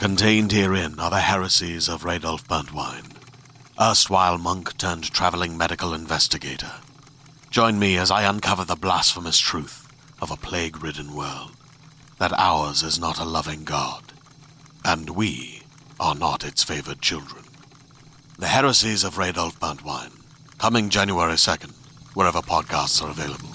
Contained herein are the heresies of Radolf Burntwine, erstwhile monk turned traveling medical investigator. Join me as I uncover the blasphemous truth of a plague-ridden world, that ours is not a loving God, and we are not its favored children. The heresies of Radolf Burntwine, coming January 2nd, wherever podcasts are available.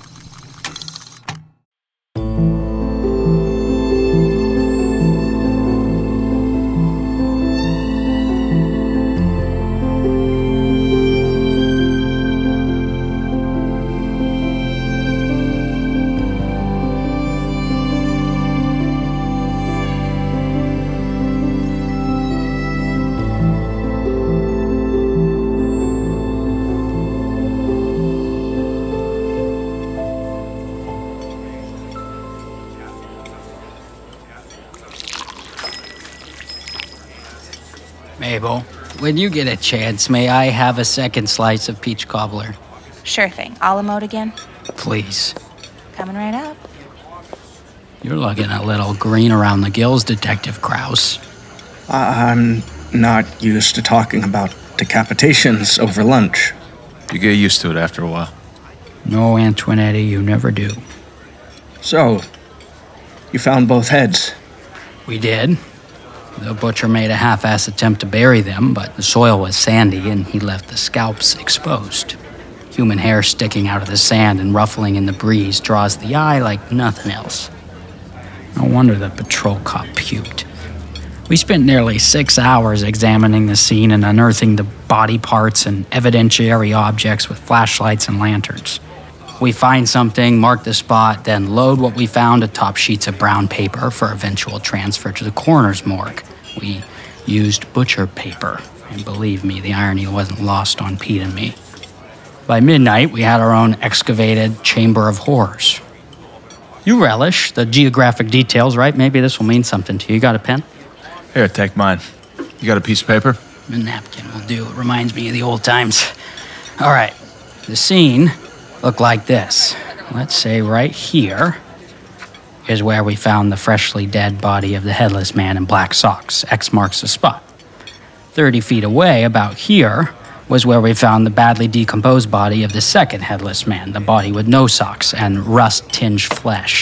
Mabel, when you get a chance, may I have a second slice of peach cobbler? Sure thing. A la mode again? Please. Coming right up. You're looking a little green around the gills, Detective Krause. I'm not used to talking about decapitations over lunch. You get used to it after a while. No, Antoinetti, you never do. So, you found both heads? We did. The butcher made a half-ass attempt to bury them, but the soil was sandy and he left the scalps exposed. Human hair sticking out of the sand and ruffling in the breeze draws the eye like nothing else. No wonder the patrol cop puked. We spent nearly 6 hours examining the scene and unearthing the body parts and evidentiary objects with flashlights and lanterns. We find something, mark the spot, then load what we found atop sheets of brown paper for eventual transfer to the coroner's morgue. We used butcher paper, and believe me, the irony wasn't lost on Pete and me. By midnight, we had our own excavated chamber of horrors. You relish the geographic details, right? Maybe this will mean something to you. You got a pen? Here, take mine. You got a piece of paper? A napkin will do. It reminds me of the old times. All right, the scene looked like this. Let's say right here is where we found the freshly dead body of the headless man in black socks. X marks the spot. 30 feet away, about here, was where we found the badly decomposed body of the second headless man, the body with no socks and rust-tinged flesh.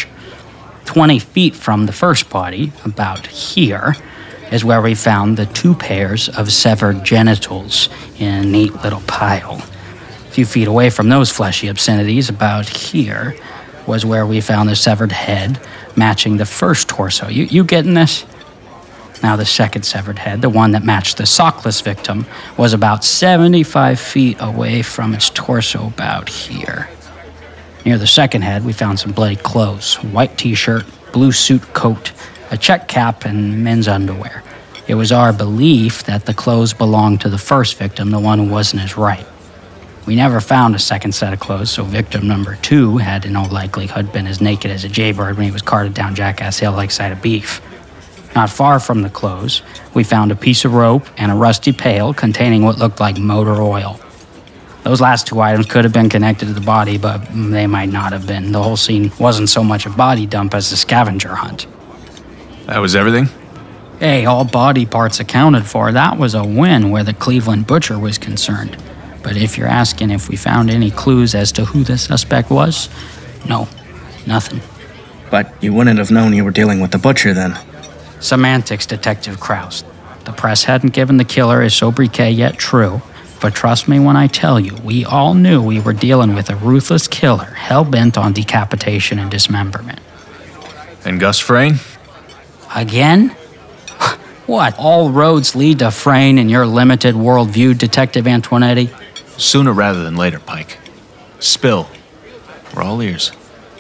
20 feet from the first body, about here, is where we found the 2 pairs of severed genitals in a neat little pile. A few feet away from those fleshy obscenities, about here, was where we found the severed head matching the first torso. You getting this? Now the second severed head, the one that matched the sockless victim, was about 75 feet away from its torso, about here. Near the second head, we found some bloody clothes, a white t-shirt, blue suit coat, a check cap, and men's underwear. It was our belief that the clothes belonged to the first victim, the one who wasn't as right. We never found a second set of clothes, so victim number 2 had in all likelihood been as naked as a jaybird when he was carted down Jackass Hill like a side of beef. Not far from the clothes, we found a piece of rope and a rusty pail containing what looked like motor oil. Those last 2 items could have been connected to the body, but they might not have been. The whole scene wasn't so much a body dump as a scavenger hunt. That was everything? Hey, all body parts accounted for. That was a win where the Cleveland butcher was concerned. But if you're asking if we found any clues as to who the suspect was, no, nothing. But you wouldn't have known you were dealing with the butcher then. Semantics, Detective Krause. The press hadn't given the killer his sobriquet yet, true. But trust me when I tell you, we all knew we were dealing with a ruthless killer, hell-bent on decapitation and dismemberment. And Gus Frayne? Again? What? All roads lead to Frayne in your limited worldview, Detective Antoinetti? Sooner rather than later, Pike. Spill. We're all ears.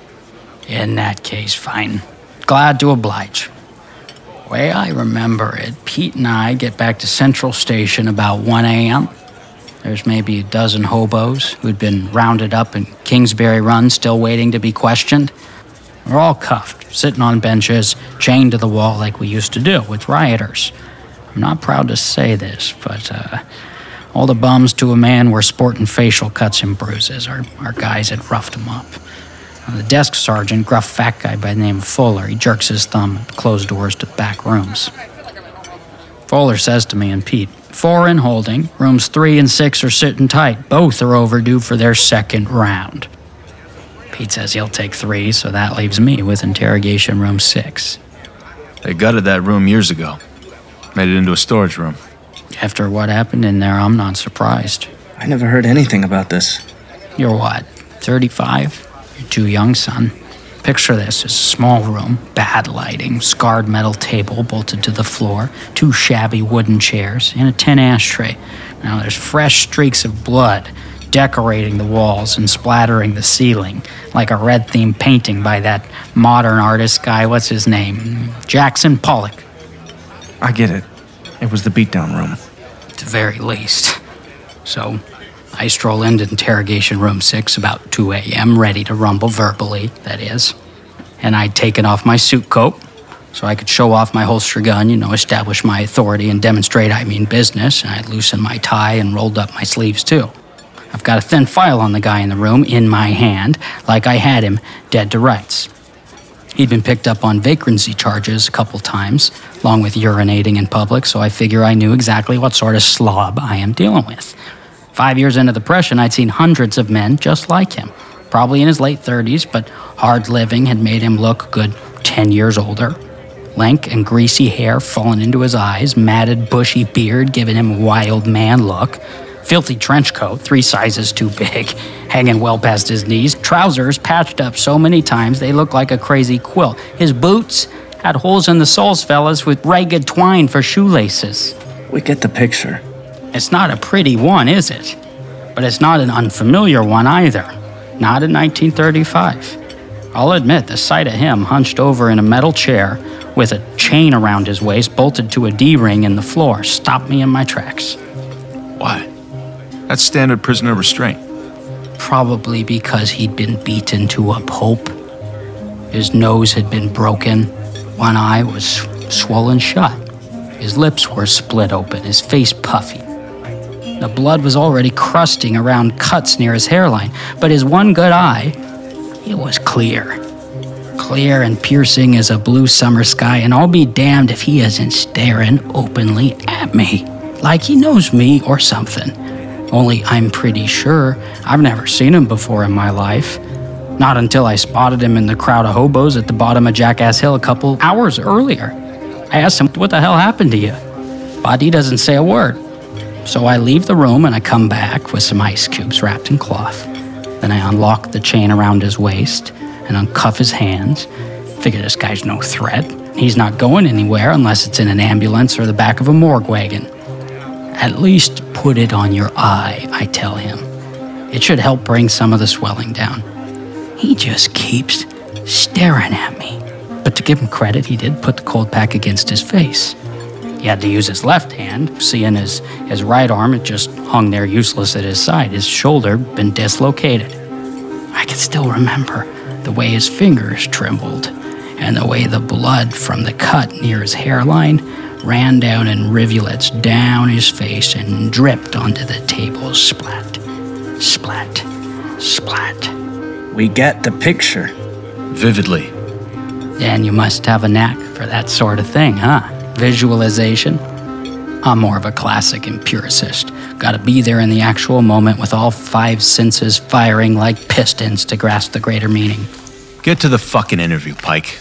In that case, fine. Glad to oblige. Way I remember it, Pete and I get back to Central Station about 1 a.m. There's maybe a dozen hobos who'd been rounded up in Kingsbury Run still waiting to be questioned. We're all cuffed, sitting on benches, chained to the wall like we used to do with rioters. I'm not proud to say this, but all the bums to a man were sporting facial cuts and bruises. Our guys had roughed them up. The desk sergeant, gruff fat guy by the name of Fuller, he jerks his thumb at the closed doors to the back rooms. Fowler says to me and Pete, 4 in holding, rooms 3 and 6 are sitting tight. Both are overdue for their second round. Pete says he'll take 3, so that leaves me with interrogation room 6. They gutted that room years ago. Made it into a storage room. After what happened in there, I'm not surprised. I never heard anything about this. You're what, 35? You're too young, son. Picture this as a small room, bad lighting, scarred metal table bolted to the floor, 2 shabby wooden chairs, and a tin ashtray. Now there's fresh streaks of blood decorating the walls and splattering the ceiling, like a red-themed painting by that modern artist guy, what's his name? Jackson Pollock. I get it. It was the beatdown room. At the very least. So, I stroll into interrogation room 6 about 2 a.m., ready to rumble verbally, that is. And I'd taken off my suit coat so I could show off my holster gun, establish my authority and demonstrate I mean business. And I'd loosened my tie and rolled up my sleeves, too. I've got a thin file on the guy in the room in my hand, like I had him dead to rights. He'd been picked up on vagrancy charges a couple times, along with urinating in public, so I figure I knew exactly what sort of slob I am dealing with. 5 years into the Depression, I'd seen hundreds of men just like him, probably in his late 30s, but hard living had made him look a good 10 years older. Lank and greasy hair fallen into his eyes, matted bushy beard giving him a wild man look. Filthy trench coat, 3 sizes too big, hanging well past his knees. Trousers patched up so many times they looked like a crazy quilt. His boots had holes in the soles, fellas, with ragged twine for shoelaces. We get the picture. It's not a pretty one, is it? But it's not an unfamiliar one either. Not in 1935. I'll admit, the sight of him hunched over in a metal chair with a chain around his waist bolted to a D-ring in the floor stopped me in my tracks. Why? That's standard prisoner restraint. Probably because he'd been beaten to a pulp. His nose had been broken. One eye was swollen shut. His lips were split open, his face puffy. The blood was already crusting around cuts near his hairline, but his one good eye, it was clear. Clear and piercing as a blue summer sky, and I'll be damned if he isn't staring openly at me, like he knows me or something. Only I'm pretty sure I've never seen him before in my life. Not until I spotted him in the crowd of hobos at the bottom of Jackass Hill a couple hours earlier. I asked him, what the hell happened to you? But he doesn't say a word. So I leave the room and I come back with some ice cubes wrapped in cloth. Then I unlock the chain around his waist and uncuff his hands. Figure this guy's no threat. He's not going anywhere unless it's in an ambulance or the back of a morgue wagon. At least put it on your eye, I tell him. It should help bring some of the swelling down. He just keeps staring at me. But to give him credit, he did put the cold pack against his face. He had to use his left hand, seeing his right arm, it just hung there useless at his side. His shoulder been dislocated. I can still remember the way his fingers trembled and the way the blood from the cut near his hairline ran down in rivulets down his face and dripped onto the table. Splat, splat, splat. We get the picture. Vividly. And you must have a knack for that sort of thing, huh? Visualization. I'm more of a classic empiricist. Gotta be there in the actual moment with all 5 senses firing like pistons to grasp the greater meaning. Get to the fucking interview, Pike.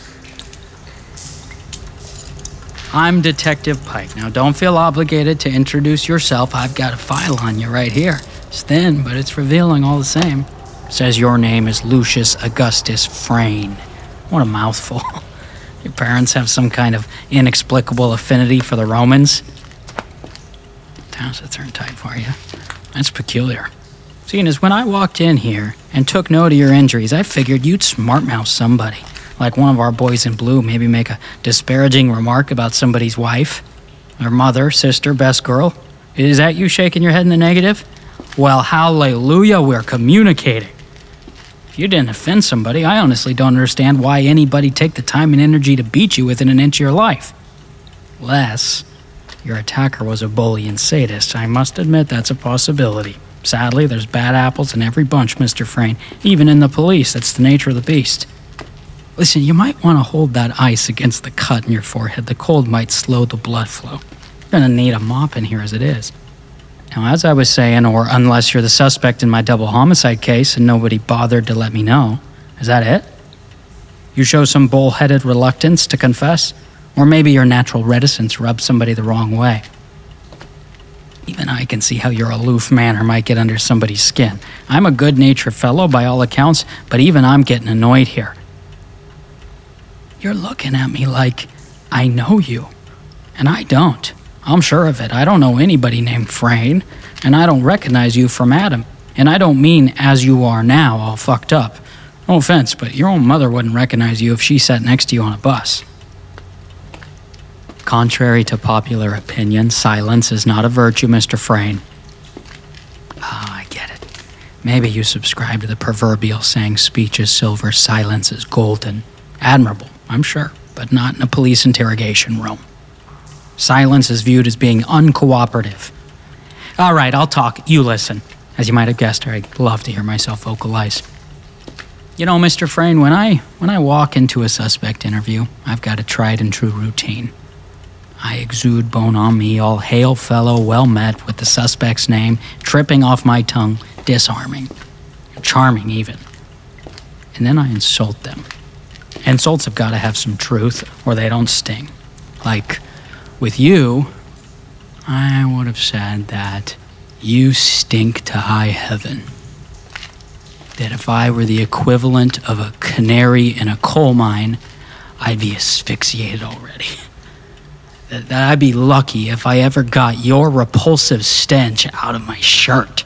I'm Detective Pike. Now, don't feel obligated to introduce yourself. I've got a file on you right here. It's thin, but it's revealing all the same. Says your name is Lucius Augustus Frayne. What a mouthful. Your parents have some kind of inexplicable affinity for the Romans? How's it turn tight for you? That's peculiar. Seeing as when I walked in here and took note of your injuries, I figured you'd smart-mouth somebody. Like one of our boys in blue, maybe make a disparaging remark about somebody's wife, or mother, sister, best girl. Is that you shaking your head in the negative? Well, hallelujah, we're communicating. If you didn't offend somebody, I honestly don't understand why anybody'd take the time and energy to beat you within an inch of your life. Unless your attacker was a bully and sadist. I must admit that's a possibility. Sadly, there's bad apples in every bunch, Mr. Frayne. Even in the police, that's the nature of the beast. Listen, you might want to hold that ice against the cut in your forehead. The cold might slow the blood flow. Gonna need a mop in here as it is. Now, as I was saying, or unless you're the suspect in my double homicide case and nobody bothered to let me know, is that it? You show some bullheaded reluctance to confess? Or maybe your natural reticence rubs somebody the wrong way. Even I can see how your aloof manner might get under somebody's skin. I'm a good-natured fellow by all accounts, but even I'm getting annoyed here. You're looking at me like I know you, and I don't. I'm sure of it. I don't know anybody named Frayne, and I don't recognize you from Adam. And I don't mean as you are now, all fucked up. No offense, but your own mother wouldn't recognize you if she sat next to you on a bus. Contrary to popular opinion, silence is not a virtue, Mr. Frayne. Ah, I get it. Maybe you subscribe to the proverbial saying, speech is silver, silence is golden. Admirable, I'm sure, but not in a police interrogation room. Silence is viewed as being uncooperative. All right, I'll talk. You listen. As you might have guessed, I love to hear myself vocalize. You know, Mr. Frayne, when I walk into a suspect interview, I've got a tried and true routine. I exude bonhomie, all hail fellow, well met, with the suspect's name tripping off my tongue, disarming, charming even. And then I insult them. Insults have got to have some truth, or they don't sting. Like, with you, I would have said that you stink to high heaven. That if I were the equivalent of a canary in a coal mine, I'd be asphyxiated already. That I'd be lucky if I ever got your repulsive stench out of my shirt.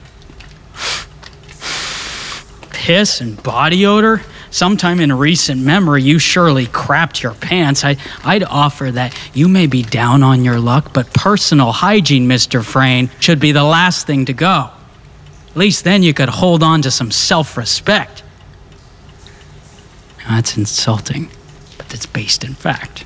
Piss and body odor? Sometime in recent memory, you surely crapped your pants. I'd offer that you may be down on your luck, but personal hygiene, Mr. Frayne, should be the last thing to go. At least then you could hold on to some self-respect. Now, that's insulting, but it's based in fact.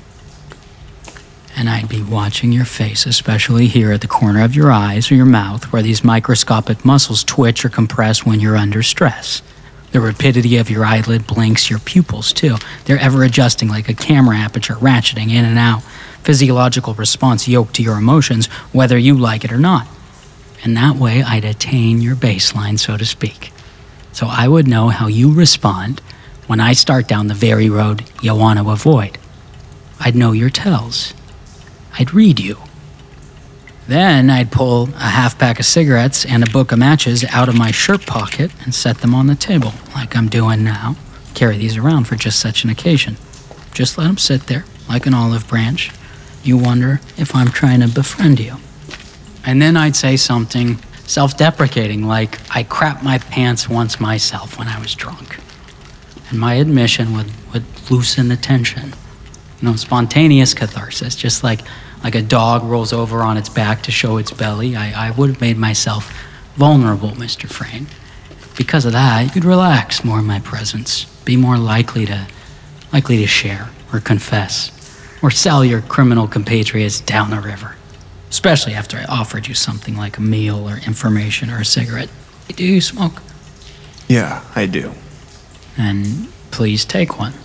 And I'd be watching your face, especially here at the corner of your eyes or your mouth, where these microscopic muscles twitch or compress when you're under stress. The rapidity of your eyelid blinks your pupils, too. They're ever adjusting like a camera aperture, ratcheting in and out. Physiological response yoked to your emotions, whether you like it or not. And that way, I'd attain your baseline, so to speak. So I would know how you respond when I start down the very road you want to avoid. I'd know your tells. I'd read you. Then I'd pull a half pack of cigarettes and a book of matches out of my shirt pocket and set them on the table, like I'm doing now. Carry these around for just such an occasion. Just let them sit there, like an olive branch. You wonder if I'm trying to befriend you. And then I'd say something self-deprecating, like I crapped my pants once myself when I was drunk. And my admission would loosen the tension. You know, spontaneous catharsis, just like a dog rolls over on its back to show its belly. I would have made myself vulnerable, Mr. Frayne. Because of that, you'd relax more in my presence, be more likely to share or confess or sell your criminal compatriots down the river. Especially after I offered you something like a meal or information or a cigarette. Do you smoke? Yeah, I do. Then please take one.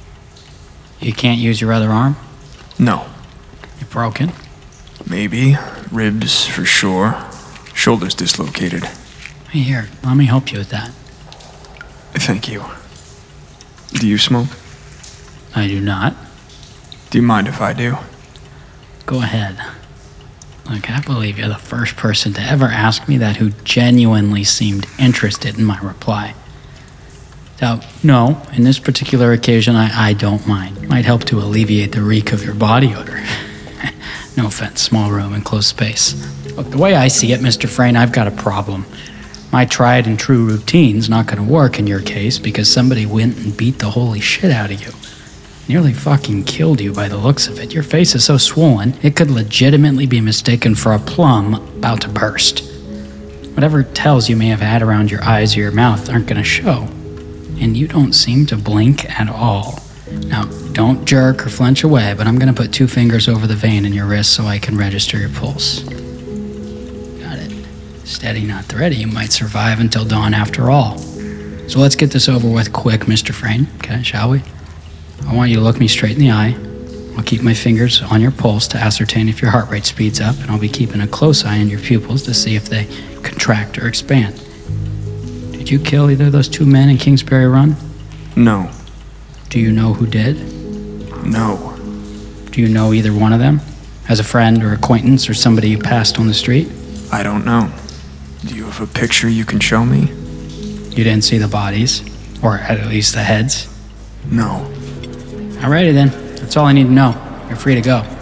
You can't use your other arm? No. You're broken? Maybe. Ribs for sure. Shoulders dislocated. Here, let me help you with that. Thank you. Do you smoke? I do not. Do you mind if I do? Go ahead. Look, I believe you're the first person to ever ask me that who genuinely seemed interested in my reply. Now, no, in this particular occasion, I don't mind. Might help to alleviate the reek of your body odor. No offense, small room and close space. Look, the way I see it, Mr. Frayne, I've got a problem. My tried and true routine's not going to work in your case because somebody went and beat the holy shit out of you. Nearly fucking killed you by the looks of it. Your face is so swollen, it could legitimately be mistaken for a plum about to burst. Whatever tells you may have had around your eyes or your mouth aren't going to show. And you don't seem to blink at all. Now, don't jerk or flinch away, but I'm going to put 2 fingers over the vein in your wrist so I can register your pulse. Got it. Steady, not thready. You might survive until dawn after all. So let's get this over with quick, Mr. Frayne. Okay, shall we? I want you to look me straight in the eye. I'll keep my fingers on your pulse to ascertain if your heart rate speeds up, and I'll be keeping a close eye on your pupils to see if they contract or expand. Did you kill either of those two men in Kingsbury Run? No. Do you know who did? No. Do you know either one of them? As a friend or acquaintance or somebody you passed on the street? I don't know. Do you have a picture you can show me? You didn't see the bodies? Or at least the heads? No. Alrighty then. That's all I need to know. You're free to go.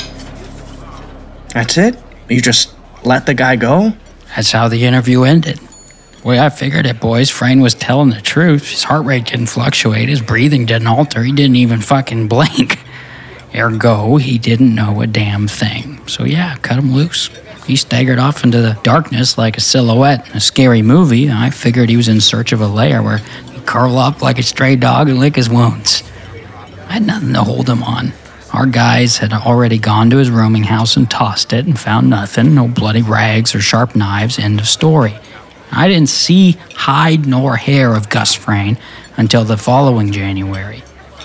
That's it? You just let the guy go? That's how the interview ended. The way I figured it, boys, Frayne was telling the truth. His heart rate didn't fluctuate, his breathing didn't alter, he didn't even fucking blink. Ergo, he didn't know a damn thing. So yeah, cut him loose. He staggered off into the darkness like a silhouette in a scary movie. I figured he was in search of a lair where he'd curl up like a stray dog and lick his wounds. I had nothing to hold him on. Our guys had already gone to his rooming house and tossed it and found nothing, no bloody rags or sharp knives, end of story. I didn't see hide nor hair of Gus Frayne until the following January.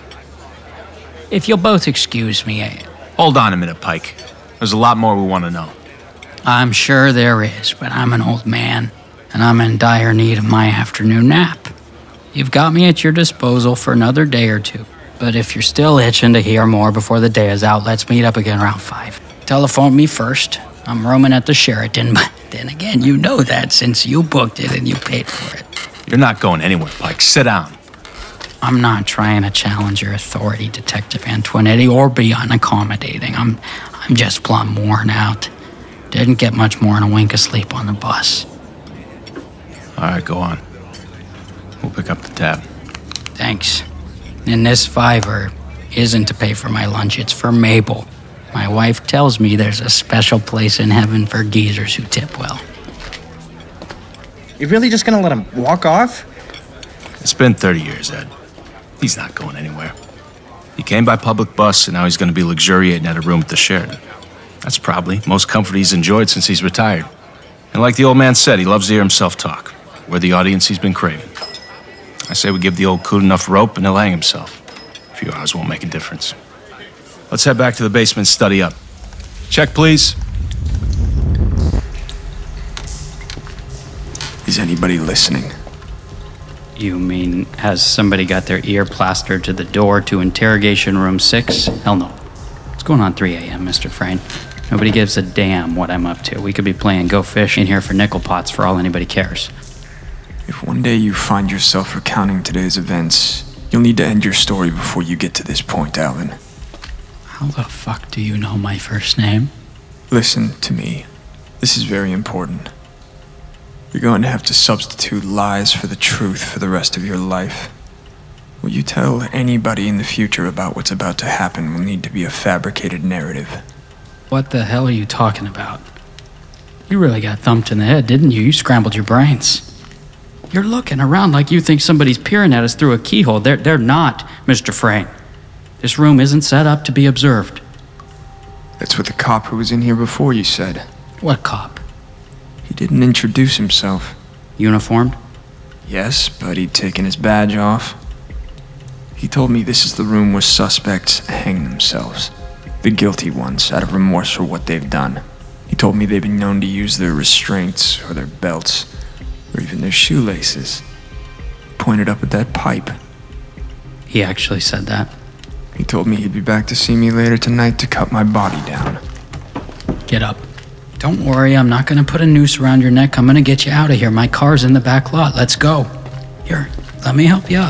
If you'll both excuse me, Hold on a minute, Pike. There's a lot more we want to know. I'm sure there is, but I'm an old man, and I'm in dire need of my afternoon nap. You've got me at your disposal for another day or two, but if you're still itching to hear more before the day is out, let's meet up again around 5. Telephone me first. I'm rooming at the Sheraton, but then again, you know that since you booked it and you paid for it. You're not going anywhere, Pike. Sit down. I'm not trying to challenge your authority, Detective Antoinetti, or be unaccommodating. I'm just plumb worn out. Didn't get much more than a wink of sleep on the bus. All right, go on. We'll pick up the tab. Thanks. And this $5 isn't to pay for my lunch, it's for Mabel. My wife tells me there's a special place in heaven for geezers who tip well. You really just gonna let him walk off? It's been 30 years, Ed. He's not going anywhere. He came by public bus, and now he's going to be luxuriating at a room at the Sheraton. That's probably most comfort he's enjoyed since he's retired. And like the old man said, he loves to hear himself talk. We're the audience he's been craving. I say we give the old coot enough rope, and he'll hang himself. A few hours won't make a difference. Let's head back to the basement and study up. Check, please. Is anybody listening? You mean, has somebody got their ear plastered to the door to interrogation room 6? Hell no. What's going on 3 a.m., Mr. Frayne? Nobody gives a damn what I'm up to. We could be playing Go Fish in here for nickel pots for all anybody cares. If one day you find yourself recounting today's events, you'll need to end your story before you get to this point, Alvin. How the fuck do you know my first name? Listen to me. This is very important. You're going to have to substitute lies for the truth for the rest of your life. What you tell anybody in the future about what's about to happen will need to be a fabricated narrative. What the hell are you talking about? You really got thumped in the head, didn't you? You scrambled your brains. You're looking around like you think somebody's peering at us through a keyhole. They're not, Mr. Frayne. This room isn't set up to be observed. That's what the cop who was in here before you said. What cop? He didn't introduce himself. Uniformed? Yes, but he'd taken his badge off. He told me this is the room where suspects hang themselves. The guilty ones, out of remorse for what they've done. He told me they've been known to use their restraints, or their belts, or even their shoelaces. Pointed up at that pipe. He actually said that. He told me he'd be back to see me later tonight to cut my body down. Get up. Don't worry, I'm not gonna put a noose around your neck. I'm gonna get you out of here. My car's in the back lot. Let's go. Here, let me help you up.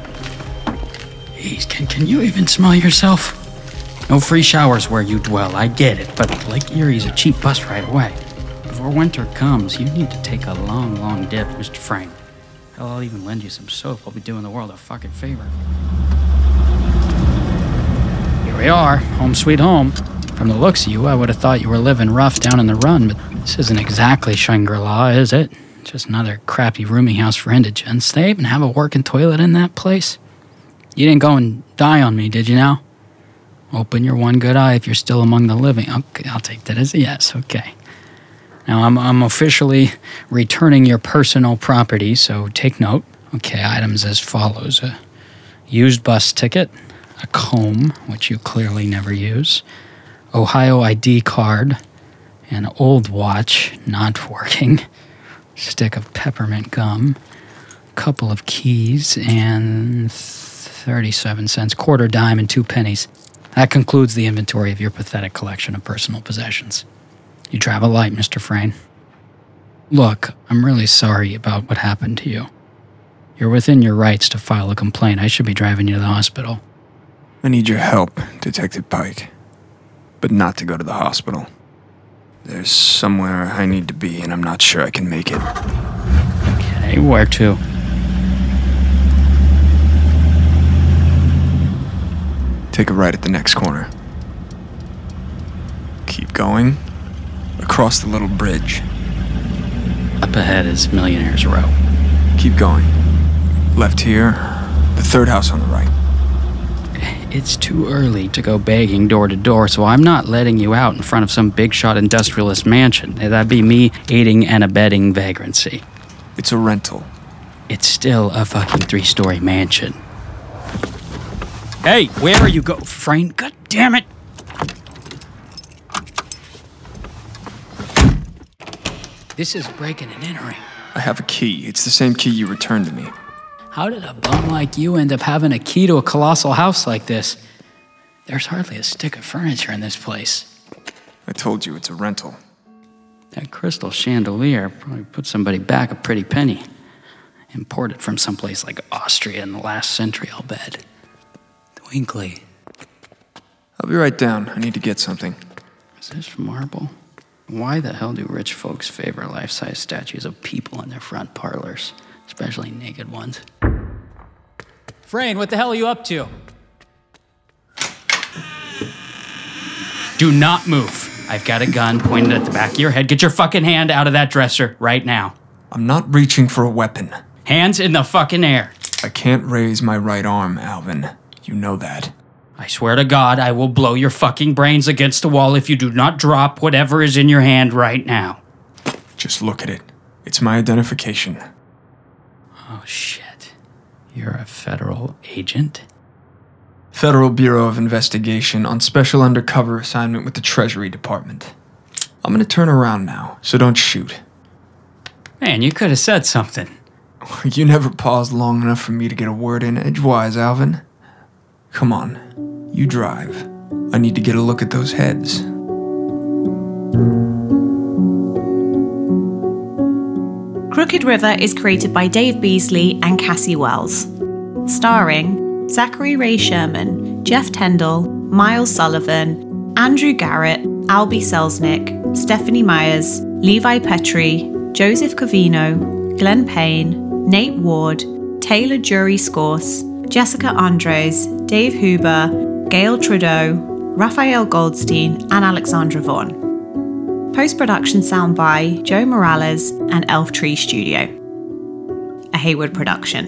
Jeez, can you even smell yourself? No free showers where you dwell, I get it, but Lake Erie's a cheap bus ride away. Before winter comes, you need to take a long, long dip, Mr. Frayne. Hell, I'll even lend you some soap. I'll be doing the world a fucking favor. Here we are, home sweet home. From the looks of you, I would have thought you were living rough down in the run, but this isn't exactly Shangri-La, is it? Just another crappy rooming house for indigents. They even have a working toilet in that place. You didn't go and die on me, did you now? Open your one good eye if you're still among the living. Okay, I'll take that as a yes, okay. Now, I'm officially returning your personal property, so take note. Okay, items as follows. A used bus ticket, a comb, which you clearly never use, Ohio ID card, an old watch not working, stick of peppermint gum, couple of keys, and 37 cents, quarter dime, and 2 pennies. That concludes the inventory of your pathetic collection of personal possessions. You travel light, Mr. Frayne. Look, I'm really sorry about what happened to you. You're within your rights to file a complaint. I should be driving you to the hospital. I need your help, Detective Pike. But not to go to the hospital. There's somewhere I need to be, and I'm not sure I can make it. Okay, where to? Take a right at the next corner. Keep going. Across the little bridge. Up ahead is Millionaire's Row. Keep going. Left here, the third house on the right. It's too early to go begging door to door, so I'm not letting you out in front of some big-shot industrialist mansion. That'd be me aiding and abetting vagrancy. It's a rental. It's still a fucking 3-story mansion. Hey, where are you Frayne? God damn it! This is breaking and entering. I have a key. It's the same key you returned to me. How did a bum like you end up having a key to a colossal house like this? There's hardly a stick of furniture in this place. I told you it's a rental. That crystal chandelier probably put somebody back a pretty penny. Imported from someplace like Austria in the last century, I'll bet. Twinkly. I'll be right down. I need to get something. Is this marble? Why the hell do rich folks favor life-size statues of people in their front parlors? Especially naked ones. Frayne, what the hell are you up to? Do not move. I've got a gun pointed at the back of your head. Get your fucking hand out of that dresser right now. I'm not reaching for a weapon. Hands in the fucking air. I can't raise my right arm, Alvin. You know that. I swear to God, I will blow your fucking brains against the wall if you do not drop whatever is in your hand right now. Just look at it. It's my identification. Oh, shit. You're a federal agent? Federal Bureau of Investigation on special undercover assignment with the Treasury Department. I'm gonna turn around now, so don't shoot. Man, you could have said something. You never paused long enough for me to get a word in edgewise, Alvin. Come on, you drive. I need to get a look at those heads. Crooked River is created by Dave Beasley and Cassie Wells. Starring Zachary Ray Sherman, Jeff Tendall, Miles Sullivan, Andrew Garrett, Albie Selznick, Stephanie Myers, Levi Petrie, Joseph Covino, Glenn Payne, Nate Ward, Taylor Jury Scorse, Jessica Andres, Dave Huber, Gail Trudeau, Raphael Goldstein, and Alexandra Vaughn. Post-production sound by Joe Morales and Elf Tree Studio. A Hayward production.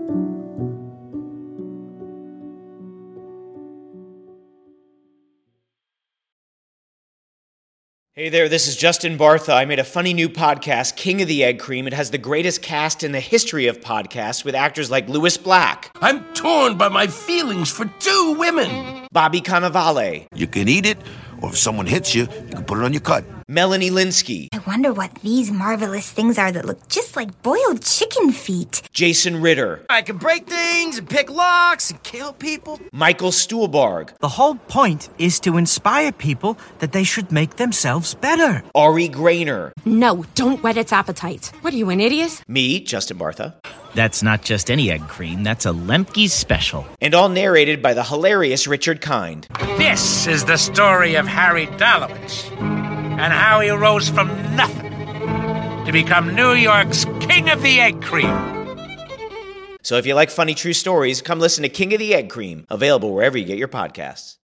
Hey there, this is Justin Bartha. I made a funny new podcast, King of the Egg Cream. It has the greatest cast in the history of podcasts with actors like Louis Black. I'm torn by my feelings for 2 women. Bobby Cannavale. You can eat it, or if someone hits you, you can put it on your cut. Melanie Linsky. I wonder what these marvelous things are that look just like boiled chicken feet. Jason Ritter. I can break things and pick locks and kill people. Michael Stuhlbarg. The whole point is to inspire people that they should make themselves better. Ari Grainer. No, don't whet its appetite. What are you, an idiot? Me, Justin Bartha. That's not just any egg cream, that's a Lemke's special. And all narrated by the hilarious Richard Kind. This is the story of Harry Dalowitz and how he rose from nothing to become New York's King of the Egg Cream. So if you like funny true stories, come listen to King of the Egg Cream, available wherever you get your podcasts.